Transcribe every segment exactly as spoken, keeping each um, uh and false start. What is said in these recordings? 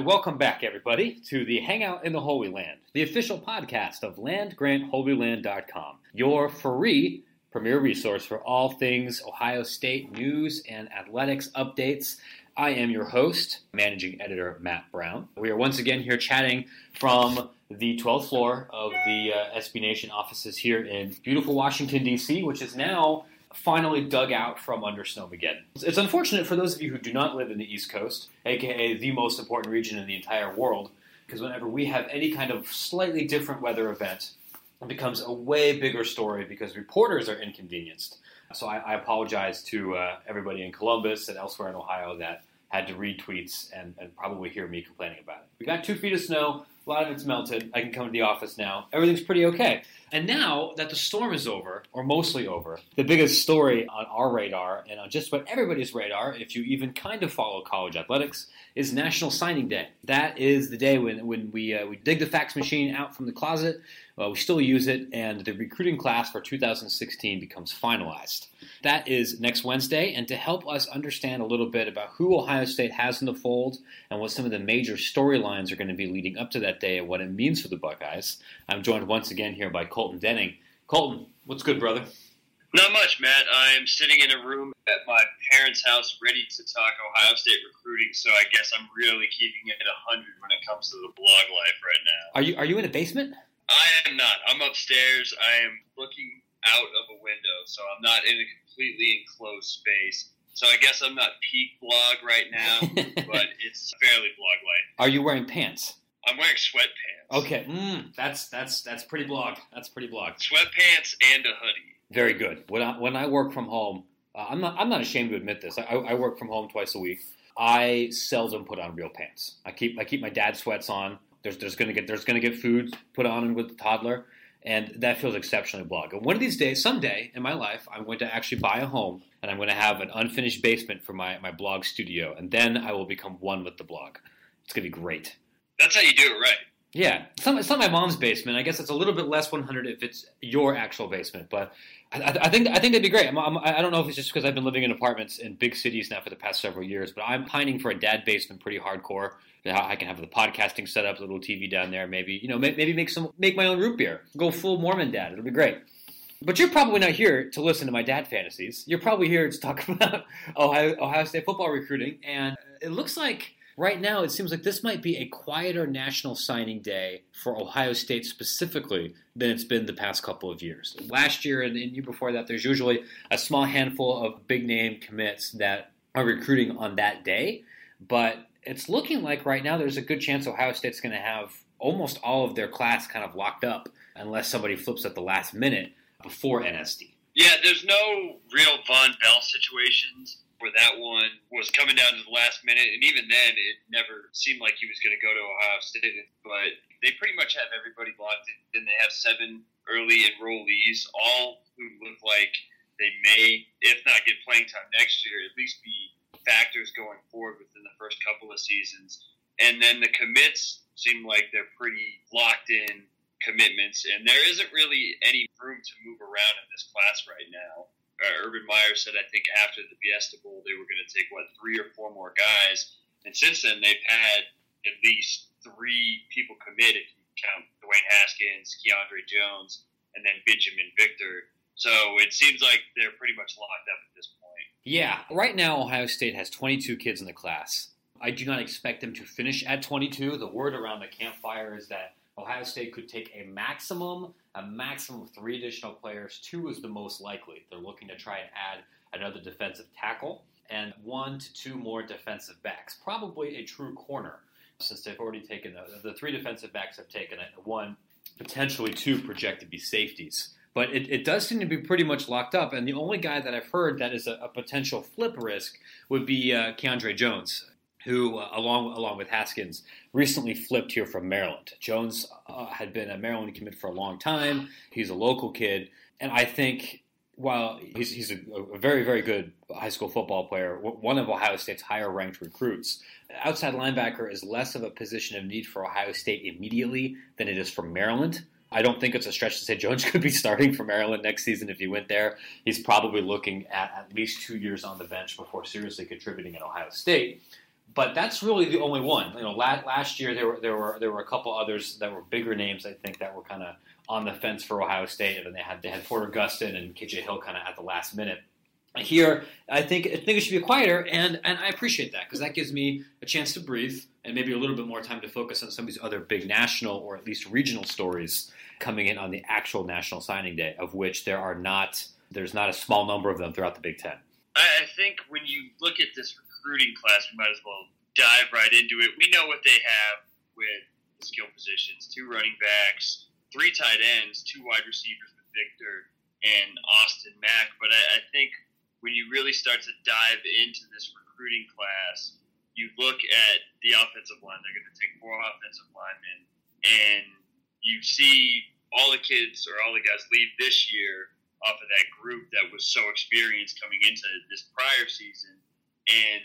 welcome back, everybody, to the Hangout in the Holy Land, the official podcast of land grant holy land dot com, your free premier resource for all things Ohio State news and athletics updates. I am your host, managing editor Matt Brown. We are once again here chatting from the twelfth floor of the uh, S B Nation offices here in beautiful Washington, D C, which is now finally dug out from under Snowmageddon. It's unfortunate for those of you who do not live in the East Coast, aka the most important region in the entire world, because whenever we have any kind of slightly different weather event, it becomes a way bigger story because reporters are inconvenienced. So I, I apologize to uh, everybody in Columbus and elsewhere in Ohio that had to read tweets and, and probably hear me complaining about it. We got two feet of snow. A lot of it's melted. I can come to the office now. Everything's pretty okay. And now that the storm is over, or mostly over, the biggest story on our radar and on just about everybody's radar, if you even kind of follow college athletics, is National Signing Day. That is the day when, when we uh, we dig the fax machine out from the closet. Well, we still use it, and the recruiting class for two thousand sixteen becomes finalized. That is next Wednesday, and to help us understand a little bit about who Ohio State has in the fold and what some of the major storylines are going to be leading up to that day and what it means for the Buckeyes, I'm joined once again here by Colton Denning. Colton, what's good, brother? Not much, Matt. I'm sitting in a room at my parents' house ready to talk Ohio State recruiting, so I guess I'm really keeping it at one hundred when it comes to the blog life right now. Are you, are you in a basement? I am not. I'm upstairs. I am looking out of a window, so I'm not in a completely enclosed space. So I guess I'm not peak blog right now, but it's fairly blog-like. Are you wearing pants? I'm wearing sweatpants. Okay, mm, that's that's that's pretty blog. That's pretty blog. Sweatpants and a hoodie. Very good. When I when I work from home, uh, I'm not I'm not ashamed to admit this. I, I work from home twice a week. I seldom put on real pants. I keep I keep my dad's sweats on. There's there's gonna get there's gonna get food put on with the toddler, and that feels exceptionally blog. And one of these days, someday in my life, I'm going to actually buy a home, and I'm going to have an unfinished basement for my, my blog studio, and then I will become one with the blog. It's gonna be great. That's how you do it right. Yeah, it's not, it's not my mom's basement. I guess it's a little bit less one hundred if it's your actual basement, but I, I think I think that'd be great. I'm, I'm, I don't know if it's just because I've been living in apartments in big cities now for the past several years, but I'm pining for a dad basement pretty hardcore. I can have the podcasting set up, a little T V down there, maybe you know, maybe make some make my own root beer, go full Mormon dad. It'll be great. But you're probably not here to listen to my dad fantasies. You're probably here to talk about Ohio, Ohio State football recruiting, and it looks like right now, it seems like this might be a quieter National Signing Day for Ohio State specifically than it's been the past couple of years. Last year and the year before that, there's usually a small handful of big-name commits that are recruiting on that day. But it's looking like right now there's a good chance Ohio State's going to have almost all of their class kind of locked up unless somebody flips at the last minute before N S D. Yeah, there's no real Von Bell situations where that one was coming down to the last minute, and even then, it never seemed like he was going to go to Ohio State. But they pretty much have everybody locked in. They have seven early enrollees, all who look like they may, if not get playing time next year, at least be factors going forward within the first couple of seasons. And then the commits seem like they're pretty locked in commitments, and there isn't really any room to move around in this class right now. Uh, Urban Meyer said, I think, after the Fiesta Bowl, they were going to take, what, three or four more guys. And since then, they've had at least three people commit, if you count Dwayne Haskins, Keandre Jones, and then Benjamin Victor. So it seems like they're pretty much locked up at this point. Yeah. Right now, Ohio State has twenty-two kids in the class. I do not expect them to finish at twenty-two. The word around the campfire is that Ohio State could take a maximum, a maximum of three additional players. Two is the most likely. They're looking to try and add another defensive tackle and one to two more defensive backs. Probably a true corner, since they've already taken the, the three defensive backs have taken it. One, potentially two projected to be safeties. But it, it does seem to be pretty much locked up, and the only guy that I've heard that is a, a potential flip risk would be uh, Keandre Jones, who, uh, along along with Haskins, recently flipped here from Maryland. Jones uh, had been a Maryland commit for a long time. He's a local kid, and I think while he's, he's a, a very, very good high school football player, one of Ohio State's higher-ranked recruits, outside linebacker is less of a position of need for Ohio State immediately than it is for Maryland. I don't think it's a stretch to say Jones could be starting for Maryland next season if he went there. He's probably looking at at least two years on the bench before seriously contributing at Ohio State. But that's really the only one. You know, last, last year there were there were there were a couple others that were bigger names. I think that were kind of on the fence for Ohio State, and they had they had Porter Gustin and K J Hill kind of at the last minute. Here, I think I think it should be quieter, and, and I appreciate that because that gives me a chance to breathe and maybe a little bit more time to focus on some of these other big national or at least regional stories coming in on the actual national signing day, of which there are not there's not a small number of them throughout the Big Ten. I think when you look at this recruiting class, we might as well dive right into it. We know what they have with the skill positions: two running backs, three tight ends, two wide receivers with Victor and Austin Mack. But I, I think when you really start to dive into this recruiting class, you look at the offensive line. They're going to take four offensive linemen, and you see all the kids or all the guys leave this year off of that group that was so experienced coming into this prior season. And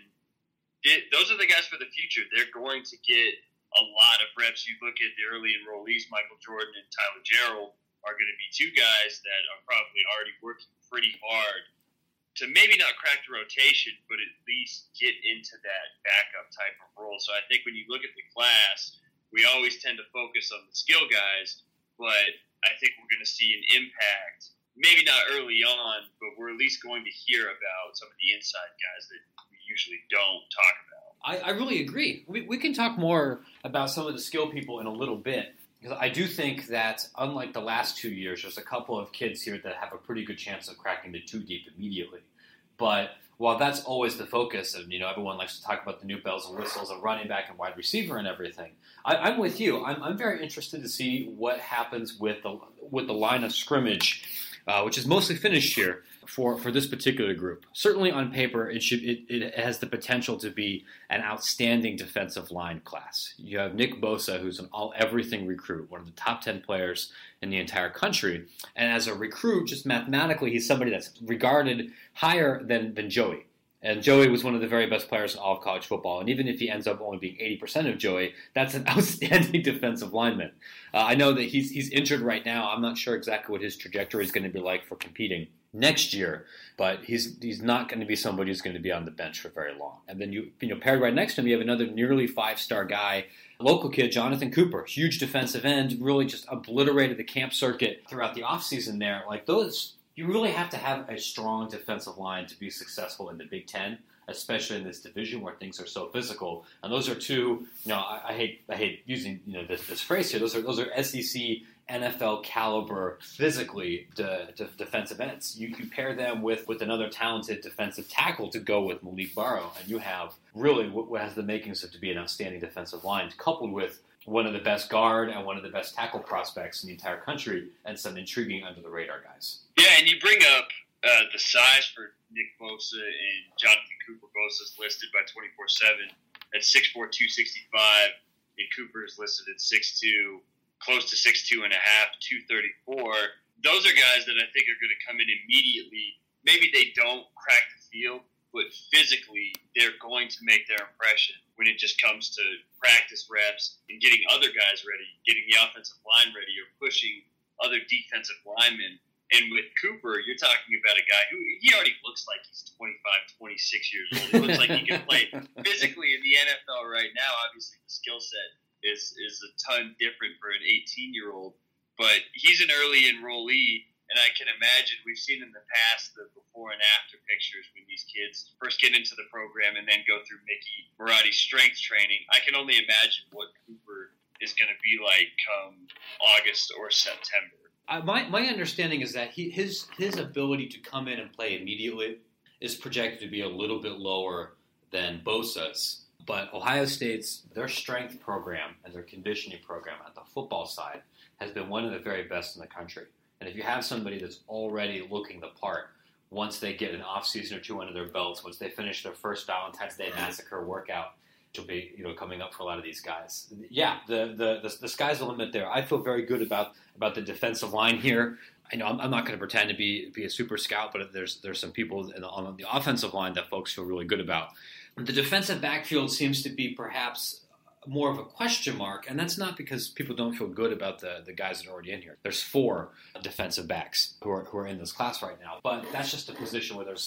it, those are the guys for the future. They're going to get a lot of reps. You look at the early enrollees, Michael Jordan and Tyler Gerald are going to be two guys that are probably already working pretty hard to maybe not crack the rotation, but at least get into that backup type of role. So I think when you look at the class, we always tend to focus on the skill guys, but I think we're going to see an impact, maybe not early on, but we're at least going to hear about some of the inside guys that we usually don't talk about. I, I really agree. We, we can talk more about some of the skill people in a little bit. Because I do think that, unlike the last two years, there's a couple of kids here that have a pretty good chance of cracking the two deep immediately. But while that's always the focus, and you know everyone likes to talk about the new bells and whistles of running back and wide receiver and everything, I, I'm with you. I'm, I'm very interested to see what happens with the with the line of scrimmage, uh, which is mostly finished here for, for this particular group. Certainly on paper, it should it, it has the potential to be an outstanding defensive line class. You have Nick Bosa, who's an all-everything recruit, one of the top ten players in the entire country. And as a recruit, just mathematically, he's somebody that's regarded higher than, than Joey. And Joey was one of the very best players in all of college football. And even if he ends up only being eighty percent of Joey, that's an outstanding defensive lineman. Uh, I know that he's he's injured right now. I'm not sure exactly what his trajectory is going to be like for competing next year, but he's he's not going to be somebody who's going to be on the bench for very long. And then you you know paired right next to him, you have another nearly five-star guy, local kid, Jonathan Cooper, huge defensive end, really just obliterated the camp circuit throughout the offseason there. Like those, you really have to have a strong defensive line to be successful in the Big Ten, especially in this division where things are so physical. And those are two, you know, I, I hate I hate using you know this, this phrase here. Those are those are S E C, N F L caliber physically de, de, defensive ends. You can pair them with, with another talented defensive tackle to go with Malik Barrow, and you have really what, what has the makings of to be an outstanding defensive line, coupled with one of the best guard and one of the best tackle prospects in the entire country, and some intriguing under-the-radar guys. Yeah, and you bring up uh, the size for Nick Bosa and Jonathan Cooper. Bosa's listed by twenty-four seven at six four, two sixty-five, and Cooper is listed at six two, close to six two and a half, two thirty-four. Those are guys that I think are going to come in immediately. Maybe they don't crack the field, but physically they're going to make their impression when it just comes to practice reps and getting other guys ready, getting the offensive line ready, or pushing other defensive linemen. And with Cooper, you're talking about a guy who he already looks like he's twenty-five, twenty-six years old. He looks like he can play physically in the N F L right now. Obviously, the skill set is is a ton different for an eighteen-year-old. But he's an early enrollee, and I can imagine we've seen in the past the before and after pictures when these kids first get into the program and then go through Mickey Marotti's strength training. I can only imagine what Cooper is going to be like come August or September. Uh, my my understanding is that he, his his ability to come in and play immediately is projected to be a little bit lower than Bosa's. But Ohio State's, their strength program and their conditioning program at the football side has been one of the very best in the country. And if you have somebody that's already looking the part, once they get an off season or two under their belts, once they finish their first Valentine's Day Massacre workout, which will be, you know, coming up for a lot of these guys. Yeah, the the the, the sky's the limit there. I feel very good about about the defensive line here. I know I'm, I'm not going to pretend to be be a super scout, but there's there's some people in the, on the offensive line that folks feel really good about. The defensive backfield seems to be perhaps more of a question mark, and that's not because people don't feel good about the, the guys that are already in here. There's four defensive backs who are who are in this class right now, but that's just a position where there's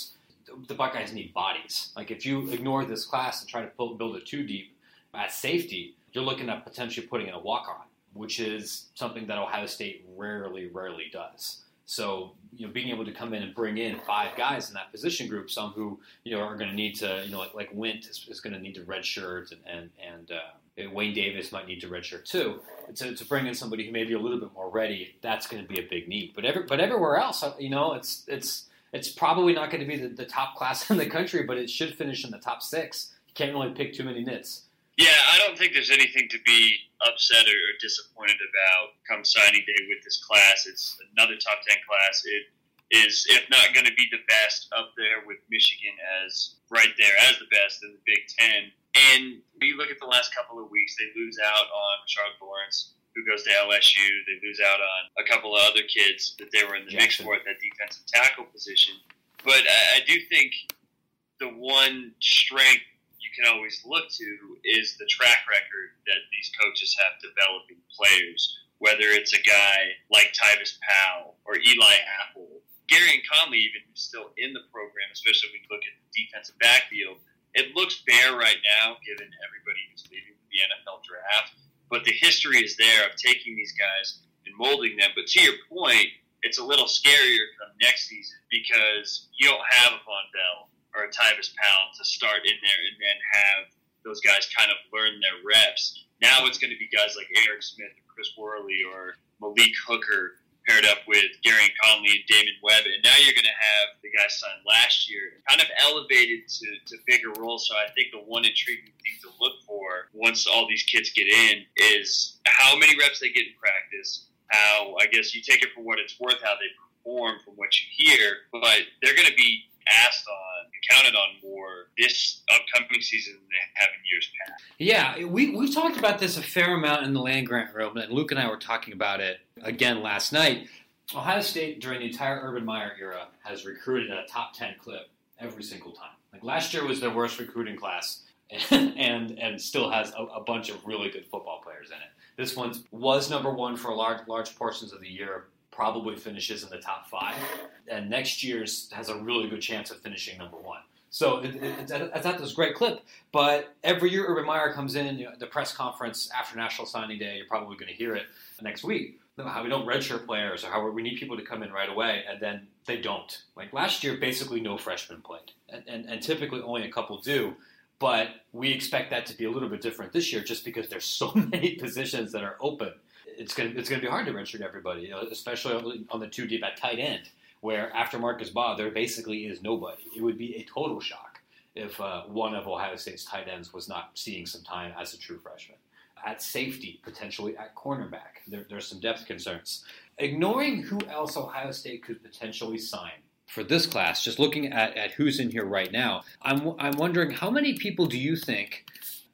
the Buckeyes need bodies. Like if you ignore this class and try to build, build it too deep at safety, you're looking at potentially putting in a walk-on, which is something that Ohio State rarely, rarely does. So, you know, being able to come in and bring in five guys in that position group, some who, you know, are going to need to, you know, like, like Wint is, is going to need to redshirt, and and, and uh, Wayne Davis might need to redshirt too. To, to bring in somebody who may be a little bit more ready, that's going to be a big need. But every, but everywhere else, you know, it's it's it's probably not going to be the, the top class in the country, but it should finish in the top six. You can't really pick too many nits. Yeah, I don't think there's anything to be upset or, or disappointed about come signing day with this class. It's another top ten class. It is, if not going to be the best, up there with Michigan as right there as the best in the Big Ten. And when you look at the last couple of weeks, they lose out on Rashard Lawrence, who goes to L S U. They lose out on a couple of other kids that they were in the Jackson. mix for at that defensive tackle position. But I, I do think the one strength you can always look to is the track record that these coaches have developing players, whether it's a guy like Tyvis Powell or Eli Apple, Gary Conley, even who's still in the program, especially when you look at the defensive backfield. It looks bare right now, given everybody who's leaving the N F L draft, but the history is there of taking these guys and molding them. But to your point, it's a little scarier come next season because you don't have a Von Bell or a Tyvis Powell to start in there and then have those guys kind of learn their reps. Now it's going to be guys like Eric Smith or Chris Worley or Malik Hooker paired up with Gary Conley and Damon Webb. And now you're going to have the guys signed last year kind of elevated to, to bigger roles. So I think the one intriguing thing to look for once all these kids get in is how many reps they get in practice, how, I guess you take it for what it's worth, how they perform from what you hear, but they're going to be asked on and counted on more this upcoming season than they have in years past. Yeah, we, we've talked about this a fair amount in the land-grant room, and Luke and I were talking about it again last night. Ohio State, during the entire Urban Meyer era, has recruited at a top ten clip every single time. Like last year was their worst recruiting class, and and, and still has a, a bunch of really good football players in it. This one was number one for large large portions of the year, probably finishes in the top five, and next year's has a really good chance of finishing number one. So it, it, it's, it's at this great clip, but every year Urban Meyer comes in, you know, the press conference after National Signing Day, you're probably going to hear it next week, how we don't redshirt players or how we need people to come in right away, and then they don't. Like last year, basically no freshmen played, and, and, and typically only a couple do, but we expect that to be a little bit different this year just because there's so many positions that are open. It's going to, it's going to be hard to redshirt everybody, you know, especially on the two deep at tight end, where after Marcus Baugh, there basically is nobody. It would be a total shock if uh, one of Ohio State's tight ends was not seeing some time as a true freshman. At safety, potentially at cornerback, there, there's some depth concerns. Ignoring who else Ohio State could potentially sign for this class, just looking at, at who's in here right now, I'm, I'm wondering how many people do you think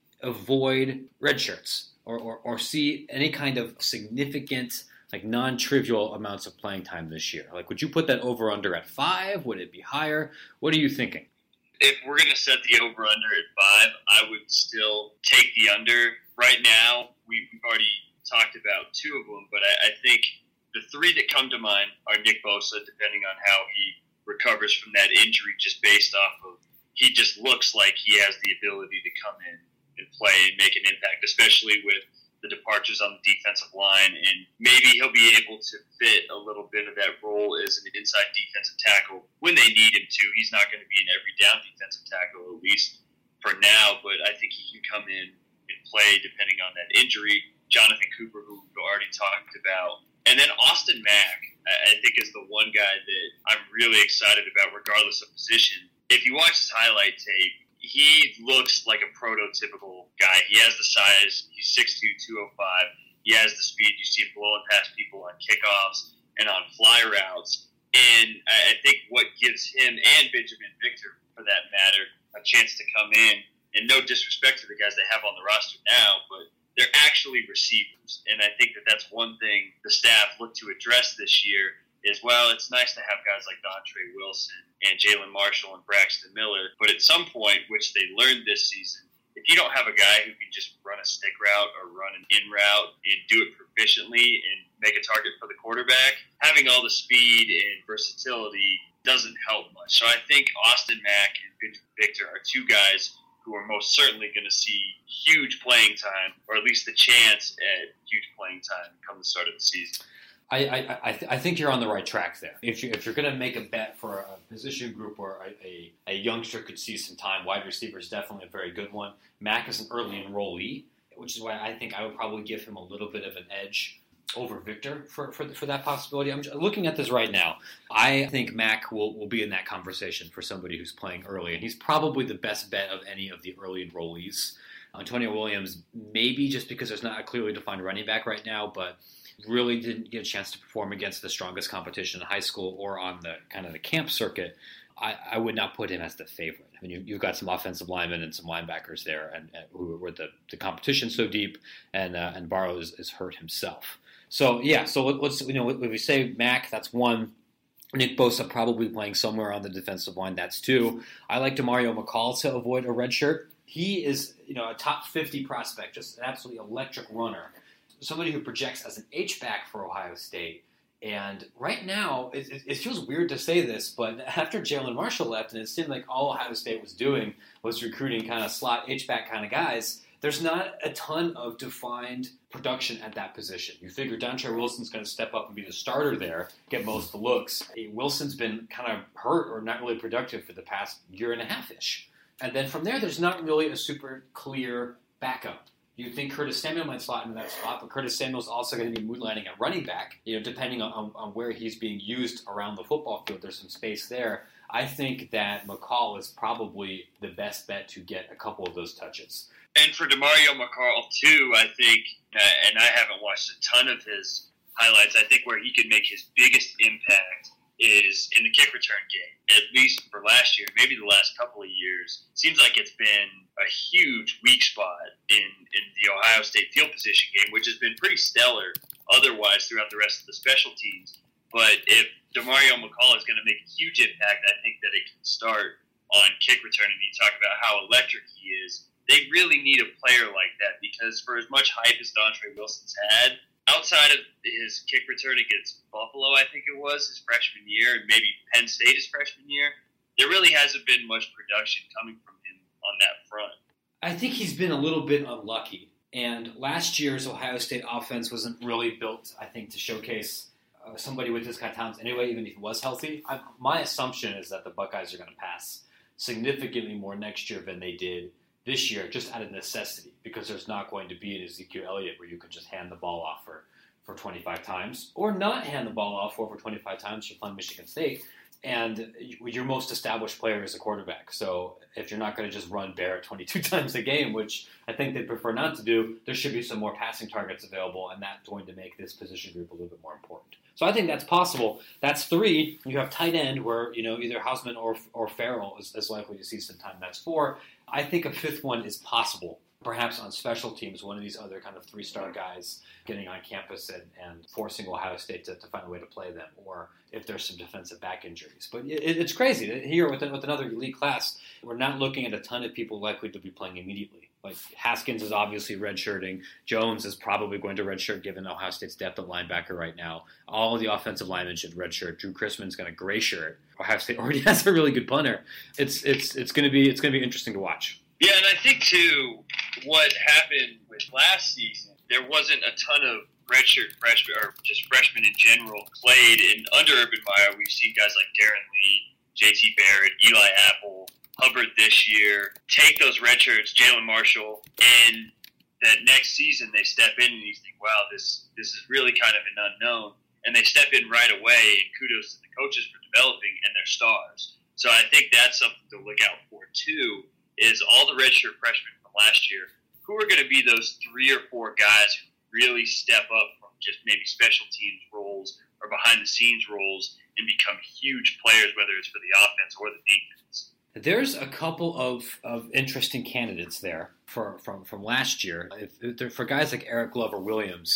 avoid red shirts? Or, or, or see any kind of significant, like non-trivial amounts of playing time this year? Like, would you put that over-under at five? Would it be higher? What are you thinking? If we're going to set the over-under at five, I would still take the under. Right now, we, we've already talked about two of them, but I, I think the three that come to mind are Nick Bosa, depending on how he recovers from that injury, just based off of he just looks like he has the ability to come in and play and make an impact, especially with the departures on the defensive line. And maybe he'll be able to fit a little bit of that role as an inside defensive tackle when they need him to. He's not going to be an every down defensive tackle, at least for now, but I think he can come in and play depending on that injury. Jonathan Cooper, who we've already talked about. And then Austin Mack, I think, is the one guy that I'm really excited about regardless of position. If you watch his highlight tape, he looks like a prototypical guy. He has the size. He's six two, two oh five. He has the speed. You see him blowing past people on kickoffs and on fly routes. And I think what gives him and Benjamin Victor, for that matter, a chance to come in, and no disrespect to the guys they have on the roster now, but they're actually receivers. And I think that that's one thing the staff looked to address this year is, well, it's nice to have guys like Dontre Wilson and Jalen Marshall and Braxton Miller, but at some point, which they learned this season, if you don't have a guy who can just run a stick route or run an in route and do it proficiently and make a target for the quarterback, having all the speed and versatility doesn't help much. So I think Austin Mack and Benjamin Victor are two guys who are most certainly going to see huge playing time, or at least the chance at huge playing time come the start of the season. I I, I, th- I think you're on the right track there. If, you, if you're going to make a bet for a position group where a, a, a youngster could see some time, wide receiver is definitely a very good one. Mack is an early enrollee, which is why I think I would probably give him a little bit of an edge over Victor for for, for that possibility. I'm just looking at this right now. I think Mack will, will be in that conversation for somebody who's playing early, and he's probably the best bet of any of the early enrollees. Antonio Williams, maybe just because there's not a clearly defined running back right now, but really didn't get a chance to perform against the strongest competition in high school or on the kind of the camp circuit. I, I would not put him as the favorite. I mean, you, you've got some offensive linemen and some linebackers there, and, and who were the, the competition so deep, and uh, and Barrow is, is hurt himself. So yeah, so let, let's you know if we say Mack, that's one. Nick Bosa probably playing somewhere on the defensive line. That's two. I like DeMario McCall to avoid a red shirt. He is you know a top fifty prospect, just an absolutely electric runner, somebody who projects as an H-back for Ohio State. And right now, it, it, it feels weird to say this, but after Jalen Marshall left, and it seemed like all Ohio State was doing was recruiting kind of slot H-back kind of guys, there's not a ton of defined production at that position. You figure Dontre Wilson's going to step up and be the starter there, get most of the looks. Wilson's been kind of hurt or not really productive for the past year and a half-ish. And then from there, there's not really a super clear backup. You think Curtis Samuel might slot into that spot, but Curtis Samuel's also going to be moonlighting at running back. You know, depending on, on, on where he's being used around the football field, there's some space there. I think that McCall is probably the best bet to get a couple of those touches. And for DeMario McCall, too, I think, uh, and I haven't watched a ton of his highlights, I think where he could make his biggest impact is in the kick return game, at least for last year, maybe the last couple of years. Seems like it's been a huge weak spot in, in the Ohio State field position game, which has been pretty stellar otherwise throughout the rest of the special teams. But if DeMario McCall is going to make a huge impact, I think that it can start on kick return. And you talk about how electric he is. They really need a player like that because for as much hype as Dontre Wilson's had, outside of his kick return against Buffalo, I think it was, his freshman year, and maybe Penn State his freshman year, there really hasn't been much production coming from him on that front. I think he's been a little bit unlucky. And last year's Ohio State offense wasn't really built, I think, to showcase uh, somebody with this kind of talent anyway, even if he was healthy. I, my assumption is that the Buckeyes are going to pass significantly more next year than they did this year, just out of necessity, because there's not going to be an Ezekiel Elliott where you can just hand the ball off for, for twenty-five times, or not hand the ball off for over twenty-five times if you're playing Michigan State. And your most established player is a quarterback. So if you're not going to just run Barrett twenty-two times a game, which I think they prefer not to do, there should be some more passing targets available, and that's going to make this position group a little bit more important. So I think that's possible. That's three. You have tight end where, you know, either Hausman or or Farrell is, is likely to see some time. That's four. I think a fifth one is possible. Perhaps on special teams, one of these other kind of three-star guys getting on campus and, and forcing Ohio State to, to find a way to play them, or if there's some defensive back injuries. But it, it's crazy. Here with, with another elite class, we're not looking at a ton of people likely to be playing immediately. Like Haskins is obviously redshirting. Jones is probably going to redshirt given Ohio State's depth at linebacker right now. All of the offensive linemen should redshirt. Drew Chrisman's going to gray shirt. Ohio State already has a really good punter. It's it's it's going to be it's going to be interesting to watch. Yeah, and I think too, what happened with last season, there wasn't a ton of redshirt freshmen or just freshmen in general played. And under Urban Meyer, we've seen guys like Darren Lee, J T Barrett, Eli Apple, Hubbard this year take those redshirts, Jalen Marshall, and that next season they step in and you think, wow, this this is really kind of an unknown. And they step in right away, and kudos to the coaches for developing, and they're stars. So I think that's something to look out for too. Is all the redshirt freshmen from last year, who are going to be those three or four guys who really step up from just maybe special teams roles or behind-the-scenes roles and become huge players, whether it's for the offense or the defense? There's a couple of, of interesting candidates there for, from, from last year. If, if for guys like Eric Glover Williams,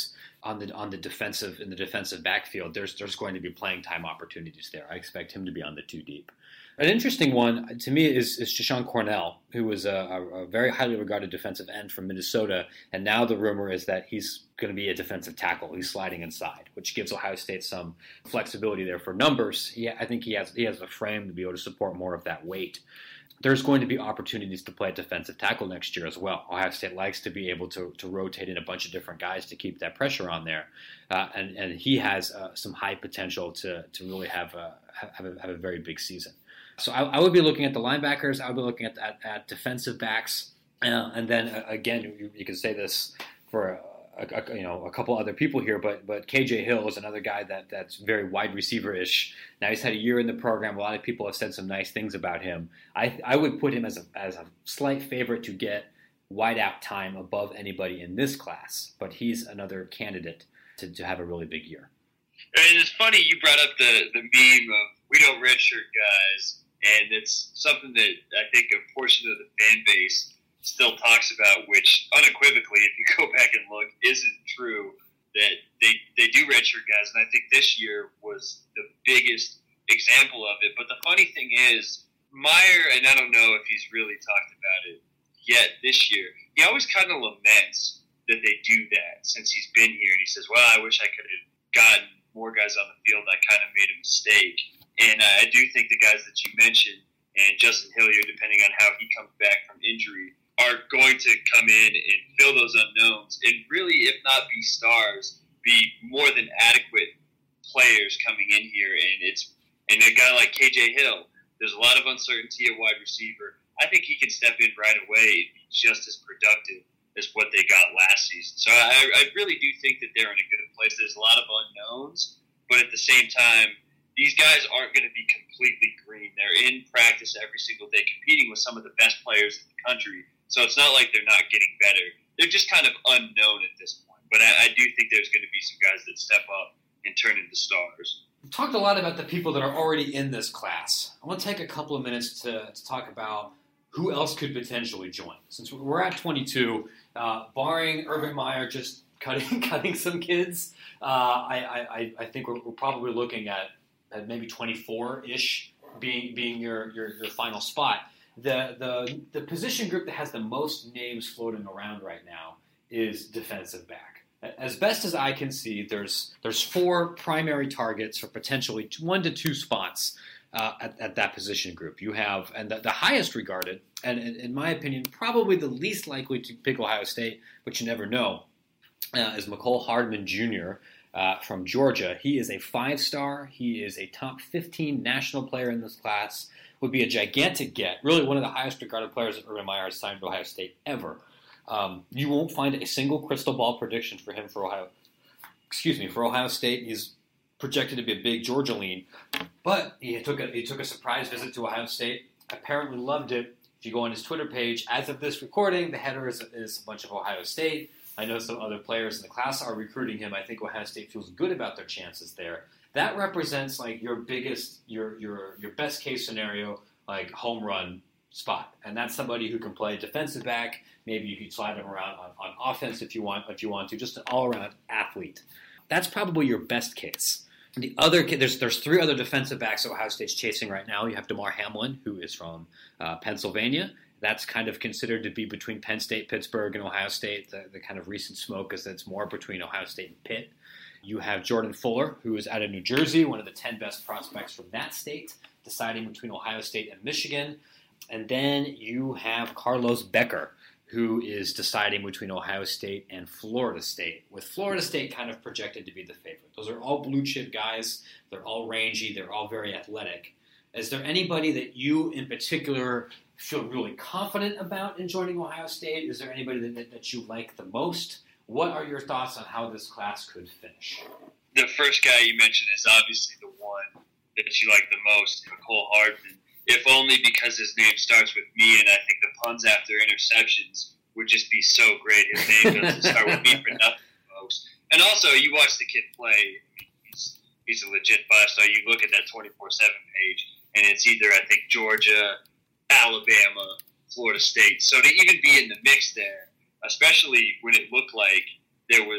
on the on the defensive in the defensive backfield, there's there's going to be playing time opportunities there. I expect him to be on the two deep. An interesting one to me is, is Shashawn Cornell, who was a, a, a very highly regarded defensive end from Minnesota, and now the rumor is that he's going to be a defensive tackle. He's sliding inside, which gives Ohio State some flexibility there for numbers. He, I think he has he has a frame to be able to support more of that weight. There's going to be opportunities to play defensive tackle next year as well. Ohio State likes to be able to, to rotate in a bunch of different guys to keep that pressure on there, uh, and and he has uh, some high potential to to really have a have a, have a very big season. So I, I would be looking at the linebackers. I would be looking at at, at defensive backs, uh, and then uh, again, you, you can say this for a, a, you know a couple other people here, but but K J Hill is another guy that that's very wide receiver-ish. Now he's had a year in the program. A lot of people have said some nice things about him. I I would put him as a as a slight favorite to get wideout time above anybody in this class, but he's another candidate to, to have a really big year. And it's funny you brought up the the meme of we don't redshirt guys. And it's something that I think a portion of the fan base still talks about, which unequivocally, if you go back and look, isn't true, that they, they do redshirt guys. And I think this year was the biggest example of it. But the funny thing is, Meyer, and I don't know if he's really talked about it yet this year, he always kind of laments that they do that since he's been here. And he says, well, I wish I could have gotten more guys on the field. I kind of made a mistake. And uh, I do think the guys that you mentioned, and Justin Hilliard, depending on how he comes back from injury, are going to come in and fill those unknowns and really, if not be stars, be more than adequate players coming in here. And it's and a guy like K J Hill, there's a lot of uncertainty at wide receiver. I think he can step in right away and be just as productive as what they got last season. So I, I really do think that they're in a good place. There's a lot of unknowns, but at the same time, these guys aren't going to be completely green. They're in practice every single day competing with some of the best players in the country. So it's not like they're not getting better. They're just kind of unknown at this point. But I, I do think there's going to be some guys that step up and turn into stars. We've talked a lot about the people that are already in this class. I want to take a couple of minutes to, to talk about who else could potentially join. Since we're at twenty-two, uh, barring Urban Meyer just cutting cutting some kids, uh, I, I, I think we're, we're probably looking at at maybe twenty-four-ish being being your, your, your final spot. The, the the position group that has the most names floating around right now is defensive back. As best as I can see, there's there's four primary targets for potentially one to two spots uh, at, at that position group. You have, and the, the highest regarded, and in, in my opinion, probably the least likely to pick Ohio State, but you never know, uh, is Mecole Hardman Junior Uh, from Georgia. He is a five-star. He is a top fifteen national player in this class. Would be a gigantic get. Really one of the highest regarded players that Urban Meyer has signed to Ohio State ever. Um, you won't find a single crystal ball prediction for him for Ohio. Excuse me, for Ohio State. He's projected to be a big Georgia lean, but he took a he took a surprise visit to Ohio State. Apparently loved it. If you go on his Twitter page, as of this recording, the header is, is a bunch of Ohio State. I know some other players in the class are recruiting him. I think Ohio State feels good about their chances there. That represents like your biggest, your your your best case scenario, like home run spot, and that's somebody who can play defensive back. Maybe you could slide him around on, on offense if you want, if you want to, just an all-around athlete. That's probably your best case. The other there's there's three other defensive backs that Ohio State's chasing right now. You have DeMar Hamlin, who is from uh, Pennsylvania. That's kind of considered to be between Penn State, Pittsburgh, and Ohio State. The, the kind of recent smoke is that it's more between Ohio State and Pitt. You have Jordan Fuller, who is out of New Jersey, one of the ten best prospects from that state, deciding between Ohio State and Michigan. And then you have Carlos Becker, who is deciding between Ohio State and Florida State, with Florida State kind of projected to be the favorite. Those are all blue-chip guys. They're all rangy. They're all very athletic. Is there anybody that you in particular feel really confident about in joining Ohio State? Is there anybody that, that, that you like the most? What are your thoughts on how this class could finish? The first guy you mentioned is obviously the one that you like the most, Mecole Hardman, if only because his name starts with me, and I think the puns after interceptions would just be so great. His name doesn't start with me for nothing, folks. And also, you watch the kid play, he's, he's a legit five-star. You look at that twenty-four seven page, and it's either, I think, Georgia, Alabama, Florida State. So to even be in the mix there, especially when it looked like there was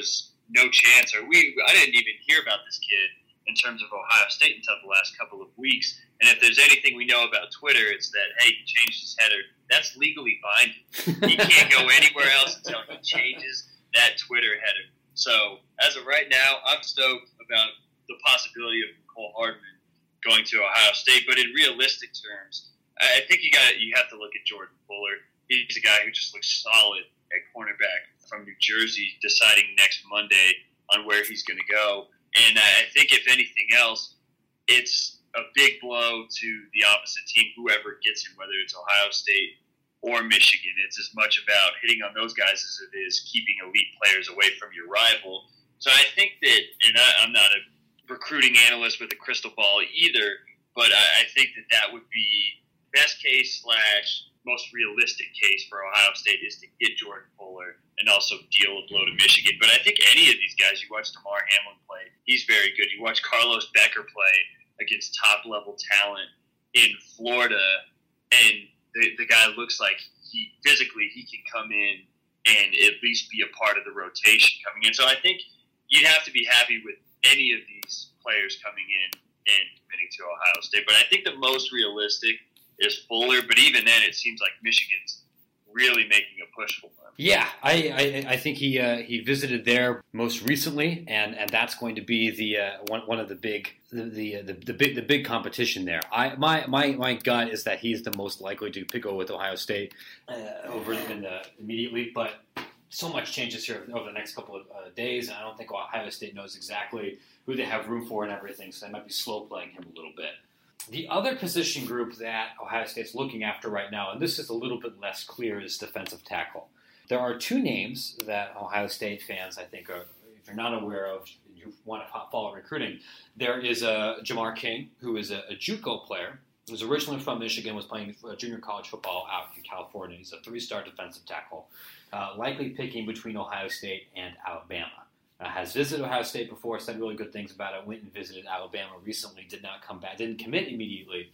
no chance, or we I didn't even hear about this kid in terms of Ohio State until the last couple of weeks. And if there's anything we know about Twitter, it's that, hey, he changed his header. That's legally binding. He can't go anywhere else until he changes that Twitter header. So as of right now, I'm stoked about the possibility of Cole Hardman going to Ohio State. But in realistic terms, I think you got you have to look at Jordan Fuller. He's a guy who just looks solid at cornerback from New Jersey, deciding next Monday on where he's going to go. And I think, if anything else, it's a big blow to the opposite team, whoever gets him, whether it's Ohio State or Michigan. It's as much about hitting on those guys as it is keeping elite players away from your rival. So I think that, and I, I'm not a recruiting analyst with a crystal ball either, but I, I think that that would be best case slash most realistic case for Ohio State is to get Jordan Fuller and also deal a blow to Michigan. But I think any of these guys, you watch Damar Hamlin play, he's very good. You watch Carlos Becker play against top-level talent in Florida, and the, the guy looks like he physically he can come in and at least be a part of the rotation coming in. So I think you'd have to be happy with any of these players coming in and committing to Ohio State. But I think the most realistic is Fuller, but even then, it seems like Michigan's really making a push for him. Yeah, I, I, I think he uh, he visited there most recently, and, and that's going to be the uh, one one of the big the the, the the big the big competition there. I my, my my gut is that he's the most likely to pick go with Ohio State uh, over in the immediately, but so much changes here over the next couple of uh, days, and I don't think Ohio State knows exactly who they have room for and everything, so they might be slow playing him a little bit. The other position group that Ohio State's looking after right now, and this is a little bit less clear, is defensive tackle. There are two names that Ohio State fans, I think, are, if you're not aware of, you want to follow recruiting. There is a Jamar King, who is a, a JUCO player, who was originally from Michigan, was playing junior college football out in California. He's a three-star defensive tackle, uh, likely picking between Ohio State and Alabama. Uh, has visited Ohio State before, said really good things about it, went and visited Alabama recently, did not come back, didn't commit immediately.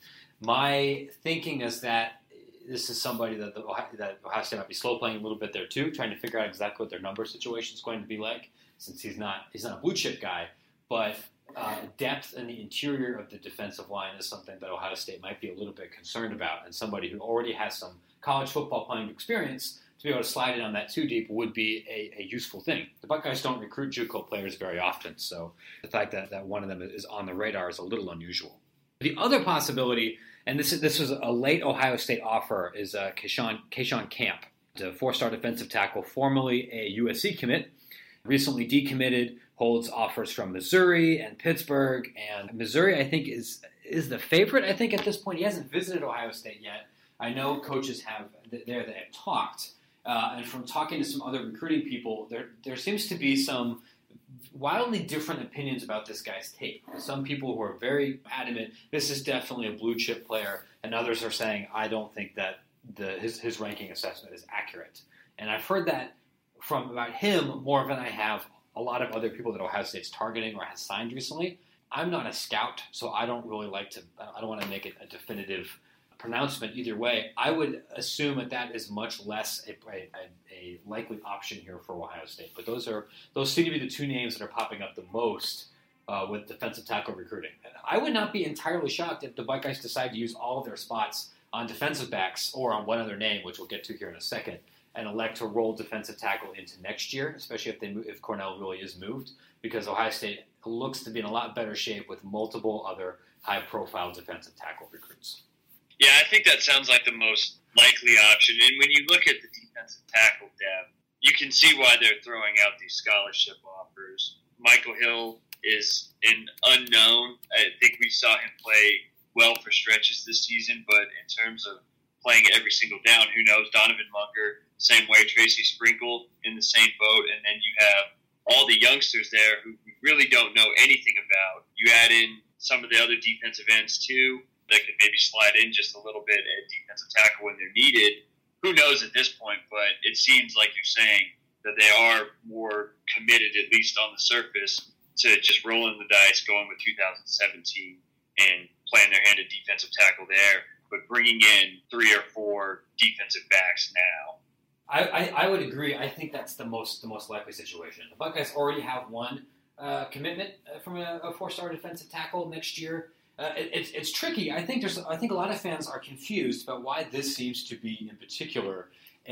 My thinking is that this is somebody that, the Ohio, that Ohio State might be slow playing a little bit there too, trying to figure out exactly what their number situation is going to be like, since he's not he's not a blue chip guy. But uh, depth in the interior of the defensive line is something that Ohio State might be a little bit concerned about, and somebody who already has some college football playing experience to be able to slide in on that too deep would be a, a useful thing. The Buckeyes don't recruit JUCO players very often, so the fact that, that one of them is on the radar is a little unusual. The other possibility, and this is this was a late Ohio State offer, is uh, Keyshawn, Keyshawn Camp, the four-star defensive tackle, formerly a U S C commit, recently decommitted, holds offers from Missouri and Pittsburgh, and Missouri, I think, is is the favorite, I think, at this point. He hasn't visited Ohio State yet. I know coaches have there that have talked. Uh, and from talking to some other recruiting people, there there seems to be some wildly different opinions about this guy's tape. Some people who are very adamant, this is definitely a blue chip player, and others are saying, I don't think that the his, his ranking assessment is accurate. And I've heard that from about him more than I have a lot of other people that Ohio State's targeting or has signed recently. I'm not a scout, so I don't really like to, I don't want to make it a definitive pronouncement either way. I would assume that that is much less a, a, a likely option here for Ohio State. But those are those seem to be the two names that are popping up the most uh, with defensive tackle recruiting. I would not be entirely shocked if the Buckeyes decide to use all of their spots on defensive backs or on one other name, which we'll get to here in a second, and elect to roll defensive tackle into next year, especially if they move, if Cornell really is moved, because Ohio State looks to be in a lot better shape with multiple other high-profile defensive tackle recruits. Yeah, I think that sounds like the most likely option. And when you look at the defensive tackle depth, you can see why they're throwing out these scholarship offers. Michael Hill is an unknown. I think we saw him play well for stretches this season, but in terms of playing every single down, who knows? Donovan Munger, same way. Tracy Sprinkle in the same boat. And then you have all the youngsters there who we really don't know anything about. You add in some of the other defensive ends, too, that could maybe slide in just a little bit at defensive tackle when they're needed. Who knows at this point, but it seems like you're saying that they are more committed, at least on the surface, to just rolling the dice, going with two thousand seventeen and playing their hand at defensive tackle there, but bringing in three or four defensive backs now. I, I, I would agree. I think that's the most the most likely situation. The Buckeyes already have one uh, commitment from a, a four-star defensive tackle next year. Uh, it, it's it's tricky. I think there's I think a lot of fans are confused about why this seems to be in particular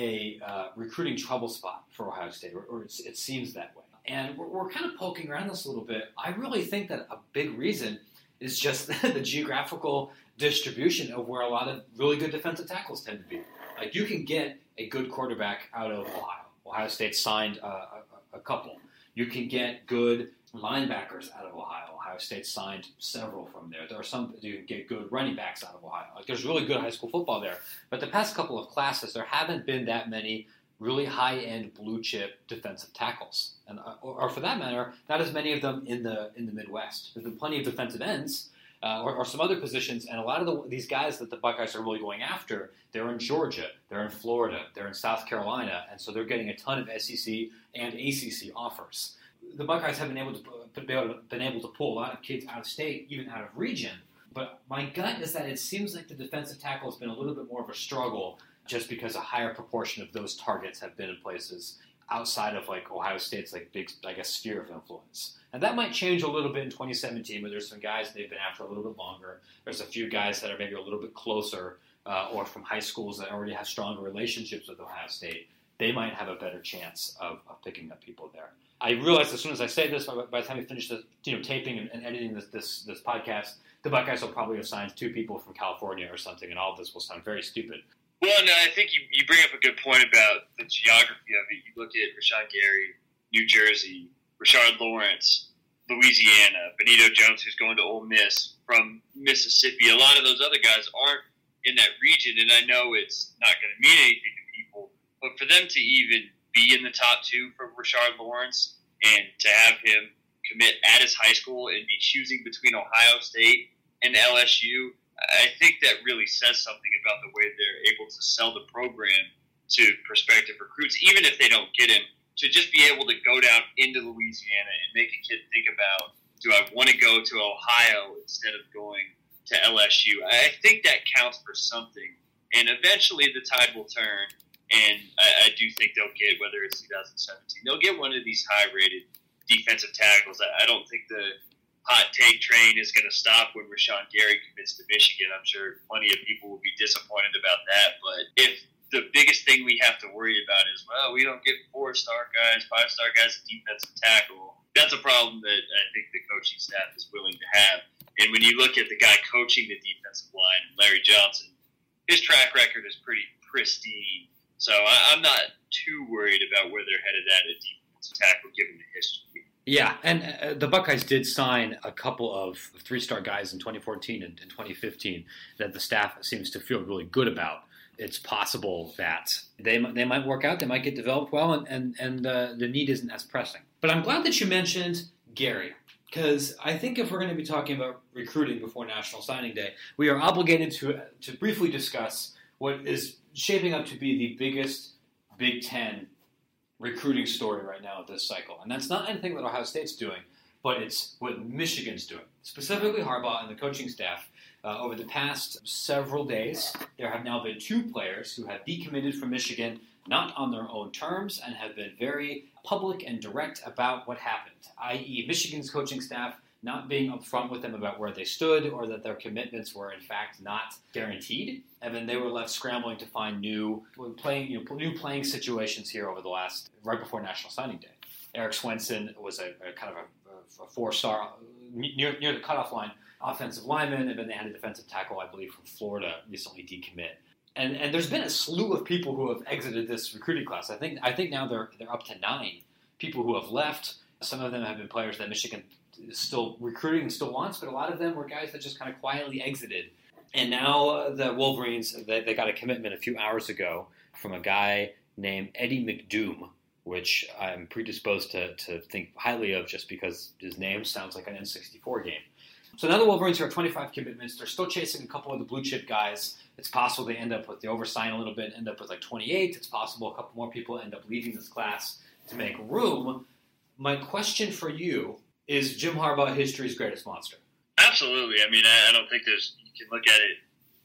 a uh, recruiting trouble spot for Ohio State, or, or it's, it seems that way. And we're, we're kind of poking around this a little bit. I really think that a big reason is just the geographical distribution of where a lot of really good defensive tackles tend to be. Like, you can get a good quarterback out of Ohio. Ohio State signed uh, a, a couple. You can get good linebackers out of Ohio. Ohio State signed several from there. There are some you can get good running backs out of Ohio. Like, there's really good high school football there. But the past couple of classes, there haven't been that many really high-end blue-chip defensive tackles, and or, or for that matter, not as many of them in the in the Midwest. There's been plenty of defensive ends. Uh, or, or some other positions, and a lot of the, these guys that the Buckeyes are really going after, they're in Georgia, they're in Florida, they're in South Carolina, and so they're getting a ton of S E C and A C C offers. The Buckeyes have been able to been able to, been able to pull a lot of kids out of state, even out of region. But my gut is that it seems like the defensive tackle has been a little bit more of a struggle, just because a higher proportion of those targets have been in places outside of like Ohio State's like big, I guess, sphere of influence. And that might change a little bit in twenty seventeen, but there's some guys they've been after a little bit longer. There's a few guys that are maybe a little bit closer, uh, or from high schools that already have stronger relationships with Ohio State. They might have a better chance of, of picking up people there. I realize as soon as I say this, by, by the time we finish the you know taping and, and editing this, this this podcast, the Buckeyes will probably have signed two people from California or something, and all of this will sound very stupid. Well, no, I think you, you bring up a good point about the geography of it. You look at Rashawn Gary, New Jersey, Rashard Lawrence, Louisiana, Benito Jones, who's going to Ole Miss from Mississippi. A lot of those other guys aren't in that region, and I know it's not going to mean anything to people, but for them to even be in the top two for Rashard Lawrence and to have him commit at his high school and be choosing between Ohio State and L S U, I think that really says something about the way they're able to sell the program to prospective recruits, even if they don't get him, to just be able to go down into Louisiana and make a kid think about, do I want to go to Ohio instead of going to L S U? I think that counts for something, and eventually the tide will turn, and I, I do think they'll get, whether it's two thousand seventeen, they'll get one of these high-rated defensive tackles. I, I don't think the hot take train is going to stop when Rashawn Gary commits to Michigan. I'm sure plenty of people will be disappointed about that, but if the biggest thing we have to worry about is, well, we don't get four-star guys, five-star guys at defensive tackle. That's a problem that I think the coaching staff is willing to have. And when you look at the guy coaching the defensive line, Larry Johnson, his track record is pretty pristine. So I, I'm not too worried about where they're headed at at defensive tackle, given the history. Yeah, and uh, the Buckeyes did sign a couple of three-star guys in twenty fourteen and, and twenty fifteen that the staff seems to feel really good about. It's possible that they they might work out, they might get developed well, and, and, and uh, the need isn't as pressing. But I'm glad that you mentioned Gary, because I think if we're going to be talking about recruiting before National Signing Day, we are obligated to to briefly discuss what is shaping up to be the biggest Big Ten recruiting story right now of this cycle. And that's not anything that Ohio State's doing, but it's what Michigan's doing. Specifically Harbaugh and the coaching staff. Uh, over the past several days, there have now been two players who have decommitted from Michigan, not on their own terms, and have been very public and direct about what happened, that is. Michigan's coaching staff not being upfront with them about where they stood or that their commitments were, in fact, not guaranteed. And then they were left scrambling to find new playing, you know, new playing situations here over the last, right before National Signing Day. Eric Swenson was a, a kind of a, a four-star, near, near the cutoff line, offensive lineman, and then they had a defensive tackle, I believe, from Florida recently decommit. And and there's been a slew of people who have exited this recruiting class. I think I think now they're they're up to nine people who have left. Some of them have been players that Michigan is still recruiting and still wants, but a lot of them were guys that just kind of quietly exited. And now uh, the Wolverines, they, they got a commitment a few hours ago from a guy named Eddie McDoom, which I'm predisposed to, to think highly of just because his name sounds like an N sixty-four game. So now the Wolverines are at twenty-five commitments. They're still chasing a couple of the blue-chip guys. It's possible they end up with the oversign a little bit, end up with like twenty-eight. It's possible a couple more people end up leaving this class to make room. My question for you is, Jim Harbaugh history's greatest monster? Absolutely. I mean, I, I don't think there's – you can look at it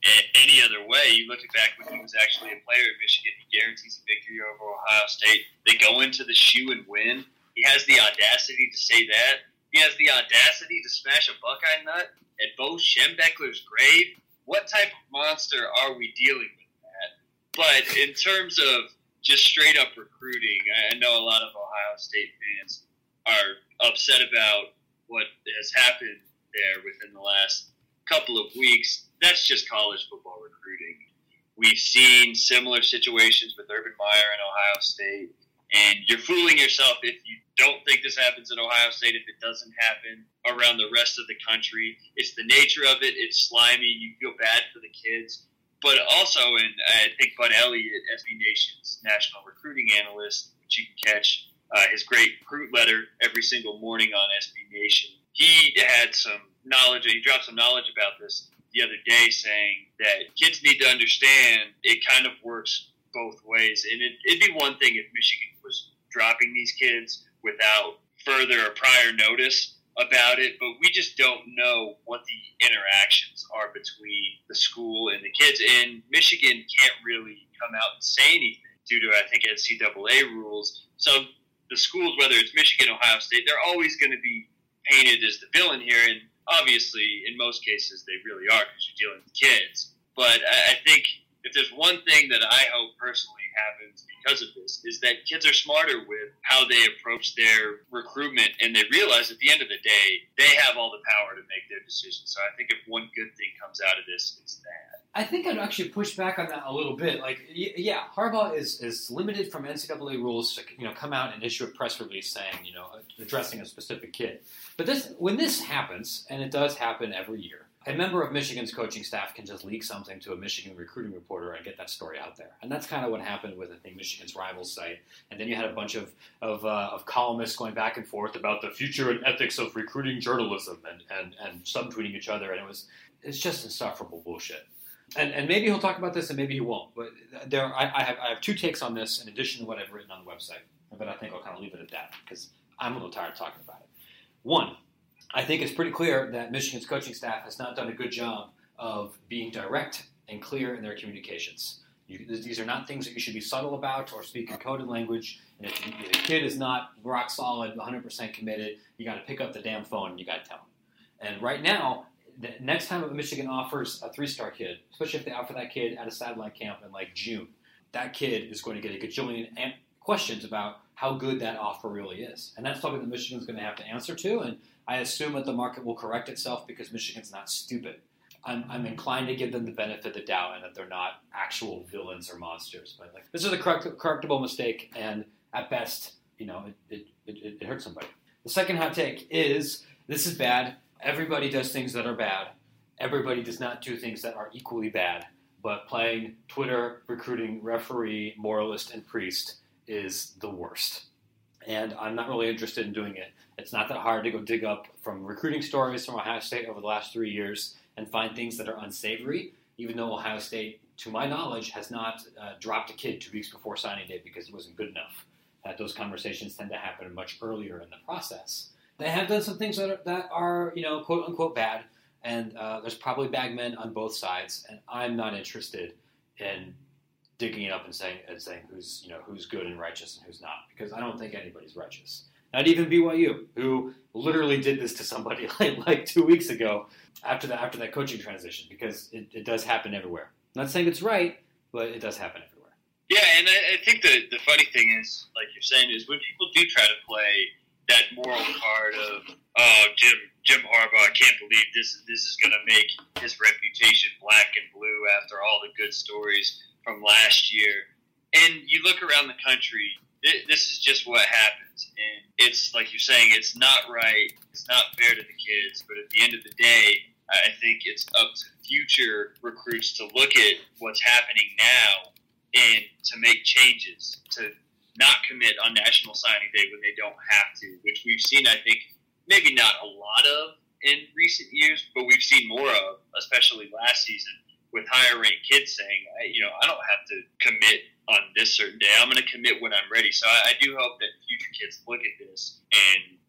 any other way. You look at back when he was actually a player at Michigan, he guarantees a victory over Ohio State. They go into the shoe and win. He has the audacity to say that. He has the audacity to smash a Buckeye nut at Bo Schembechler's grave. What type of monster are we dealing with that? But in terms of just straight up recruiting, I know a lot of Ohio State fans are upset about what has happened there within the last couple of weeks. That's just college football recruiting. We've seen similar situations with Urban Meyer and Ohio State, and you're fooling yourself if you don't think this happens at Ohio State, if it doesn't happen around the rest of the country. It's the nature of it. It's slimy. You feel bad for the kids. But also, and I think Bud Elliott, S B Nation's national recruiting analyst, which you can catch uh, his great recruit letter every single morning on S B Nation, he had some knowledge, he dropped some knowledge about this the other day, saying that kids need to understand it kind of works both ways. And it, it'd be one thing if Michigan was dropping these kids without further or prior notice about it, but we just don't know what the interactions are between the school and the kids. And Michigan can't really come out and say anything due to, I think, N C double A rules. So the schools, whether it's Michigan, Ohio State, they're always going to be painted as the villain here. And obviously, in most cases, they really are because you're dealing with kids. But I think if there's one thing that I hope personally happens because of this, is that kids are smarter with how they approach their recruitment, and they realize at the end of the day, they have all the power to make their decisions. So I think if one good thing comes out of this, it's that. I think I'd actually push back on that a little bit. Like, yeah, Harbaugh is, is limited from N C double A rules to, you know, come out and issue a press release saying, you know, addressing a specific kid. But this, when this happens, and it does happen every year, a member of Michigan's coaching staff can just leak something to a Michigan recruiting reporter and get that story out there. And that's kind of what happened with, I think, Michigan's Rivals site. And then you had a bunch of of, uh, of columnists going back and forth about the future and ethics of recruiting journalism and, and, and subtweeting each other. And it was it's just insufferable bullshit. And and maybe he'll talk about this and maybe he won't. But there, I, I, have, I have two takes on this in addition to what I've written on the website. But I think I'll kind of leave it at that because I'm a little tired of talking about it. One, I think it's pretty clear that Michigan's coaching staff has not done a good job of being direct and clear in their communications. You, these are not things that you should be subtle about or speak in coded language. And if, if a kid is not rock solid, one hundred percent committed, you got to pick up the damn phone and you got to tell them. And right now, the next time Michigan offers a three-star kid, especially if they offer that kid at a satellite camp in like June, that kid is going to get a gajillion questions about how good that offer really is. And that's something that Michigan's going to have to answer to. And I assume that the market will correct itself because Michigan's not stupid. I'm, I'm inclined to give them the benefit of the doubt and that they're not actual villains or monsters. But like, this is a correct, correctable mistake, and at best, you know, it, it, it, it hurts somebody. The second hot take is, this is bad. Everybody does things that are bad. Everybody does not do things that are equally bad. But playing Twitter, recruiting, referee, moralist, and priest is the worst. And I'm not really interested in doing it. It's not that hard to go dig up from recruiting stories from Ohio State over the last three years and find things that are unsavory, even though Ohio State, to my knowledge, has not uh, dropped a kid two weeks before signing day because he wasn't good enough. Uh, those conversations tend to happen much earlier in the process. They have done some things that are, that are you know, quote-unquote bad, and uh, there's probably bag men on both sides, and I'm not interested in digging it up and saying and saying who's you know who's good and righteous and who's not, because I don't think anybody's righteous. Not even B Y U, who literally did this to somebody like, like two weeks ago after the, after that coaching transition, because it, it does happen everywhere. I'm not saying it's right, but it does happen everywhere. Yeah, and I, I think the the funny thing is, like you're saying, is when people do try to play that moral card of, oh, Jim Jim Harbaugh, I can't believe this this is going to make his reputation black and blue after all the good stories from last year. And you look around the country, th- this is just what happens. And it's, like you're saying, it's not right, it's not fair to the kids, but at the end of the day, I think it's up to future recruits to look at what's happening now and to make changes, to not commit on National Signing Day when they don't have to, which we've seen, I think, maybe not a lot of in recent years, but we've seen more of, especially last season, with higher-ranked kids saying, you know, I don't have to commit on this certain day. I'm going to commit when I'm ready. So I, I do hope that future kids look at this and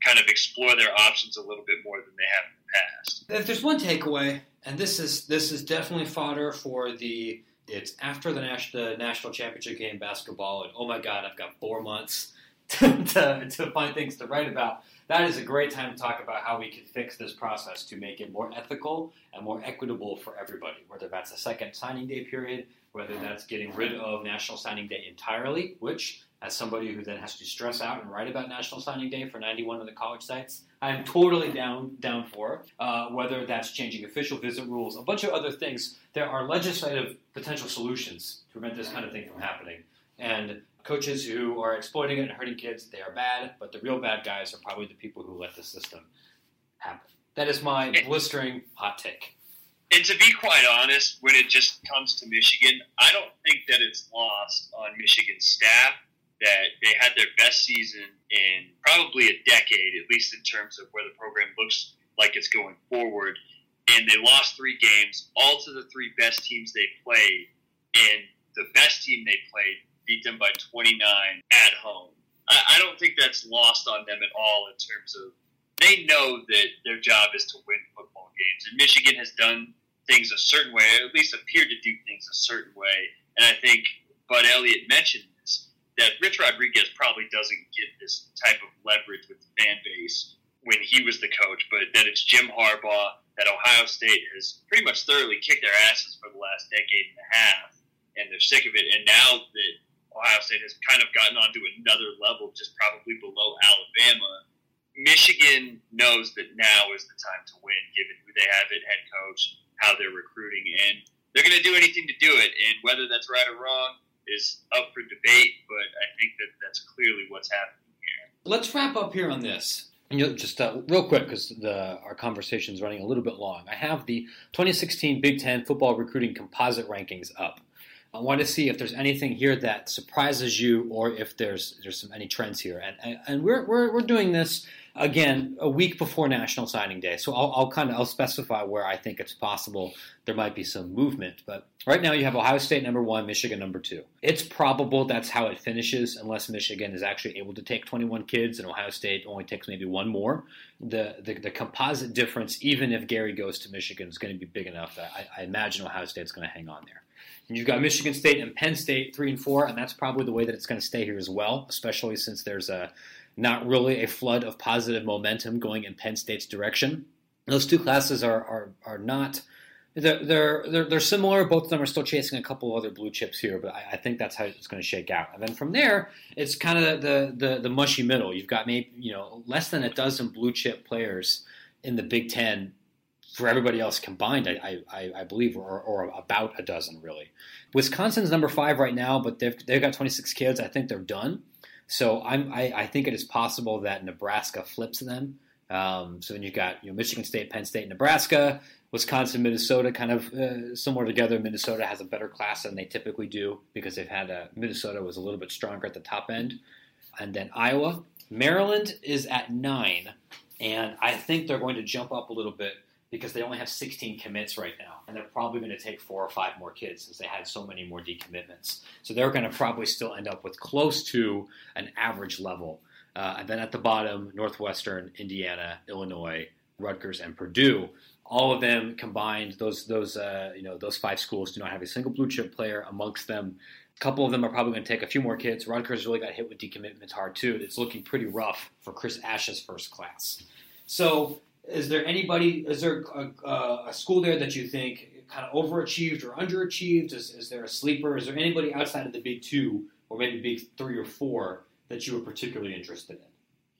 kind of explore their options a little bit more than they have in the past. If there's one takeaway, and this is this is definitely fodder for the it's after the national the national championship game basketball, and oh my God, I've got four months to, to to find things to write about. That is a great time to talk about how we can fix this process to make it more ethical and more equitable for everybody, whether that's a second signing day period, whether that's getting rid of National Signing Day entirely, which, as somebody who then has to stress out and write about National Signing Day for ninety-one of the college sites, I am totally down down for. Uh, whether that's changing official visit rules, a bunch of other things. There are legislative potential solutions to prevent this kind of thing from happening. And coaches who are exploiting it and hurting kids, they are bad, but the real bad guys are probably the people who let the system happen. That is my blistering hot take. And to be quite honest, when it just comes to Michigan, I don't think that it's lost on Michigan's staff that they had their best season in probably a decade, at least in terms of where the program looks like it's going forward. And they lost three games, all to the three best teams they played. And the best team they played beat them by twenty-nine at home. I, I don't think that's lost on them at all in terms of they know that their job is to win football games. And Michigan has done things a certain way, or at least appeared to do things a certain way. And I think Bud Elliott mentioned this, that Rich Rodriguez probably doesn't get this type of leverage with the fan base when he was the coach, but that it's Jim Harbaugh, that Ohio State has pretty much thoroughly kicked their asses for the last decade and a half, and they're sick of it. And now that Ohio State has kind of gotten onto another level, just probably below Alabama, Michigan knows that now is the time to win, given who they have at head coach, how they're recruiting, and they're going to do anything to do it. And whether that's right or wrong is up for debate, but I think that that's clearly what's happening here. Let's wrap up here on this. You know, just uh, real quick, because our conversation is running a little bit long. I have the twenty sixteen Big Ten football recruiting composite rankings up. I want to see if there's anything here that surprises you, or if there's there's some any trends here. And and, and we're we're we're doing this again a week before National Signing Day, so I'll, I'll kind of I'll specify where I think it's possible there might be some movement. But right now you have Ohio State number one, Michigan number two. It's probable that's how it finishes, unless Michigan is actually able to take twenty-one kids and Ohio State only takes maybe one more. The the, the composite difference, even if Gary goes to Michigan, is going to be big enough that I, I imagine Ohio State's going to hang on there. And you've got Michigan State and Penn State three and four, and that's probably the way that it's going to stay here as well, especially since there's a not really a flood of positive momentum going in Penn State's direction. Those two classes are are are not they're they're they're, they're similar. Both of them are still chasing a couple of other blue chips here, but I, I think that's how it's going to shake out. And then from there, it's kind of the the the mushy middle. You've got maybe you know less than a dozen blue chip players in the Big Ten. For everybody else combined, I, I, I believe, or, or about a dozen, really. Wisconsin's number five right now, but they've they've got twenty-six kids. I think they're done. So I'm, I, I think it is possible that Nebraska flips them. Um, so then you've got you know, Michigan State, Penn State, Nebraska, Wisconsin, Minnesota, kind of uh, similar together. Minnesota has a better class than they typically do because they've had a, Minnesota was a little bit stronger at the top end. And then Iowa. Maryland is at nine, and I think they're going to jump up a little bit because they only have sixteen commits right now, and they're probably going to take four or five more kids since they had so many more decommitments. So they're going to probably still end up with close to an average level. Uh, and then at the bottom, Northwestern, Indiana, Illinois, Rutgers, and Purdue. All of them combined, those those uh, you know those five schools do not have a single blue chip player amongst them. A couple of them are probably going to take a few more kids. Rutgers really got hit with decommitments hard too. It's looking pretty rough for Chris Ash's first class. So. Is there anybody, is there a, a school there that you think kind of overachieved or underachieved? Is, is there a sleeper? Is there anybody outside of the Big Two or maybe Big Three or Four that you were particularly interested in?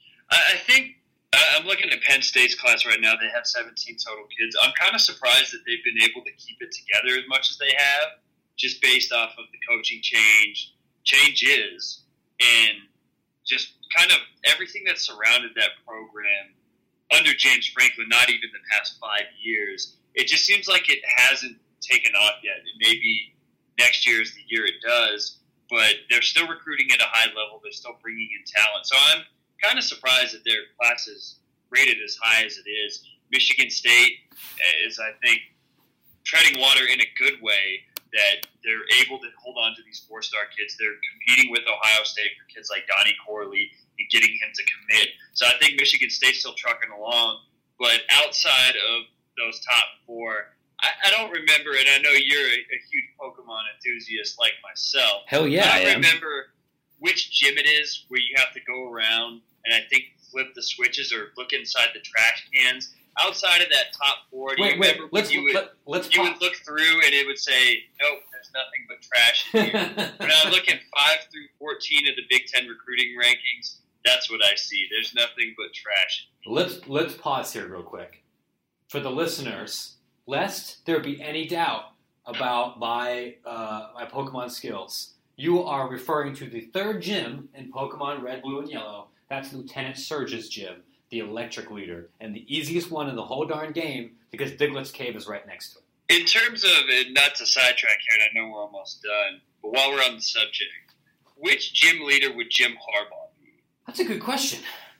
I think I'm looking at Penn State's class right now. They have seventeen total kids. I'm kind of surprised that they've been able to keep it together as much as they have, just based off of the coaching change, changes, and just kind of everything that surrounded that program under James Franklin, not even the past five years. It just seems like it hasn't taken off yet. And maybe next year is the year it does, but they're still recruiting at a high level. They're still bringing in talent. So I'm kind of surprised that their class is rated as high as it is. Michigan State is, I think, treading water in a good way, that they're able to hold on to these four-star kids. They're competing with Ohio State for kids like Donnie Corley and getting him to commit. So So I think Michigan State's still trucking along. But outside of those top four, I, I don't remember, and I know you're a, a huge Pokemon enthusiast like myself. Hell yeah, I don't I am. remember which gym it is where you have to go around and I think flip the switches or look inside the trash cans. Outside of that top four, do wait, you wait, remember let's, when you would, let, let's you pop. would look through and it would say, nope, there's nothing but trash in here. When I look at five through fourteen of the Big Ten recruiting rankings, that's what I see. There's nothing but trash. Let's let's pause here real quick. For the listeners, lest there be any doubt about my uh, my Pokemon skills, you are referring to the third gym in Pokemon Red, Blue, and Yellow. That's Lieutenant Surge's gym, the electric leader, and the easiest one in the whole darn game because Diglett's Cave is right next to it. In terms of, and not to sidetrack here, and I know we're almost done, but while we're on the subject, which gym leader would Jim Harbaugh be? That's a good question.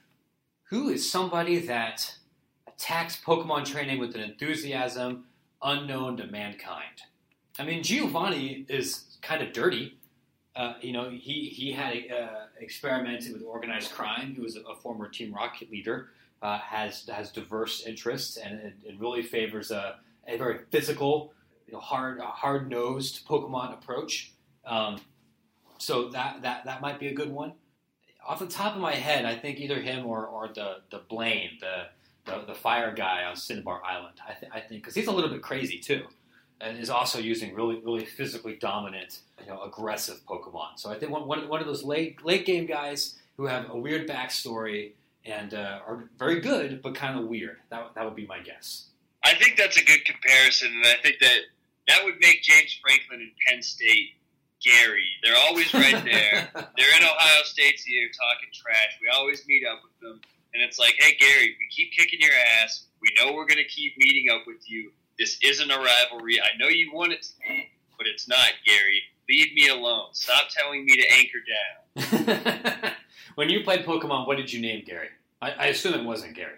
Who is somebody that attacks Pokemon training with an enthusiasm unknown to mankind? I mean, Giovanni is kind of dirty. Uh, you know, he he had uh, experimented with organized crime. He was a, a former Team Rocket leader. Uh, has has diverse interests and it, it really favors a, a very physical, you know, hard hard nosed Pokemon approach. Um, so that that that might be a good one. Off the top of my head, I think either him or, or the the Blaine, the, the the fire guy on Cinnabar Island. I, th- I think because he's a little bit crazy too, and is also using really really physically dominant, you know, aggressive Pokemon. So I think one one, one of those late late game guys who have a weird backstory and uh, are very good but kind of weird. That that would be my guess. I think that's a good comparison, and I think that that would make James Franklin and Penn State Gary. They're always right there. They're in Ohio State's here talking trash. We always meet up with them. And it's like, hey, Gary, we keep kicking your ass. We know we're going to keep meeting up with you. This isn't a rivalry. I know you want it to be, but it's not, Gary. Leave me alone. Stop telling me to anchor down. When you played Pokemon, what did you name Gary? I, I assume it wasn't Gary.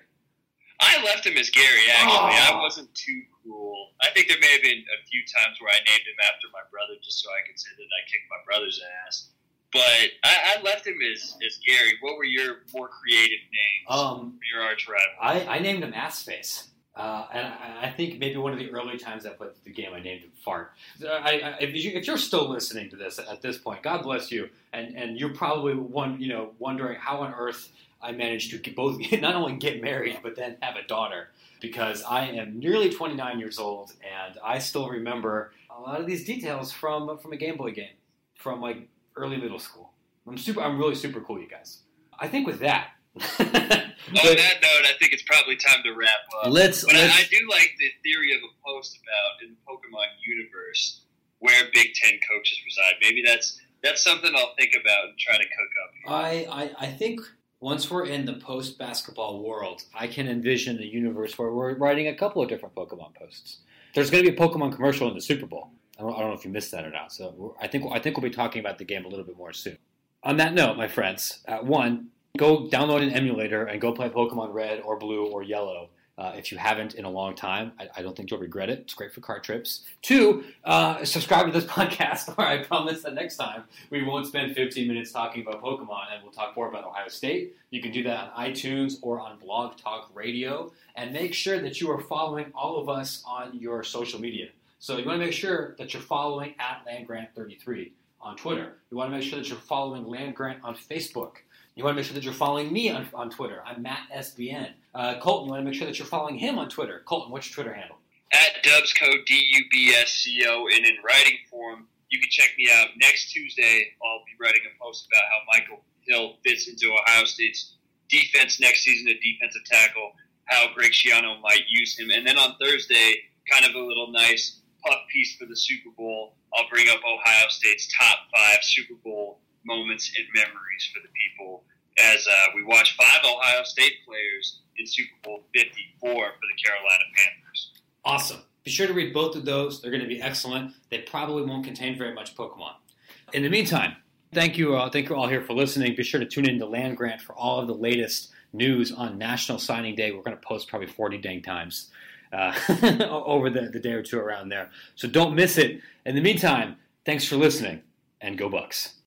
I left him as Gary, actually. Oh. I wasn't too cruel. I think there may have been a few times where I named him after my brother just so I could say that I kicked my brother's ass. But I, I left him as, as Gary. What were your more creative names Um, for your arch rival? I, I named him Assface. Uh, and I, I think maybe one of the early times I played the game, I named him Fart. I, I, if, you, if you're still listening to this at this point, God bless you. And, and you're probably one, you know, wondering how on earth I managed to get both not only get married, but then have a daughter. Because I am nearly twenty-nine years old, and I still remember a lot of these details from from a Game Boy game, from like early middle school. I'm super. I'm really super cool, you guys. I think with that. On that note, I think it's probably time to wrap up. Let's. But let's I, I do like the theory of a post about in the Pokemon universe where Big Ten coaches reside. Maybe that's that's something I'll think about and try to cook up. I, I I think once we're in the post basketball world, I can envision a universe where we're writing a couple of different Pokemon posts. There's going to be a Pokemon commercial in the Super Bowl. I don't, I don't know if you missed that or not. So we're, I think I think we'll be talking about the game a little bit more soon. On that note, my friends, uh, one. Go download an emulator and go play Pokemon Red or Blue or Yellow. Uh, if you haven't in a long time, I, I don't think you'll regret it. It's great for car trips. Two, uh, subscribe to this podcast where I promise that next time we won't spend fifteen minutes talking about Pokemon and we'll talk more about Ohio State. You can do that on iTunes or on Blog Talk Radio. And make sure that you are following all of us on your social media. So you want to make sure that you're following at Land Grant thirty-three on Twitter. You want to make sure that you're following Land Grant on Facebook. You want to make sure that you're following me on, on Twitter. I'm Matt S B N. Uh, Colton, you want to make sure that you're following him on Twitter. Colton, what's your Twitter handle? At Dubsco, D U B S C O, and in writing form, you can check me out next Tuesday. I'll be writing a post about how Michael Hill fits into Ohio State's defense next season at defensive tackle, how Greg Schiano might use him. And then on Thursday, kind of a little nice puff piece for the Super Bowl. I'll bring up Ohio State's top five Super Bowl moments and memories for the people as uh, we watch five Ohio State players in Super Bowl fifty-four for the Carolina Panthers. Awesome. Be sure to read both of those. They're going to be excellent. They probably won't contain very much Pokemon. In the meantime, thank you, uh, thank you all here for listening. Be sure to tune in to Land Grant for all of the latest news on National Signing Day. We're going to post probably forty dang times uh, over the, the day or two around there. So don't miss it. In the meantime, thanks for listening, and go Bucks.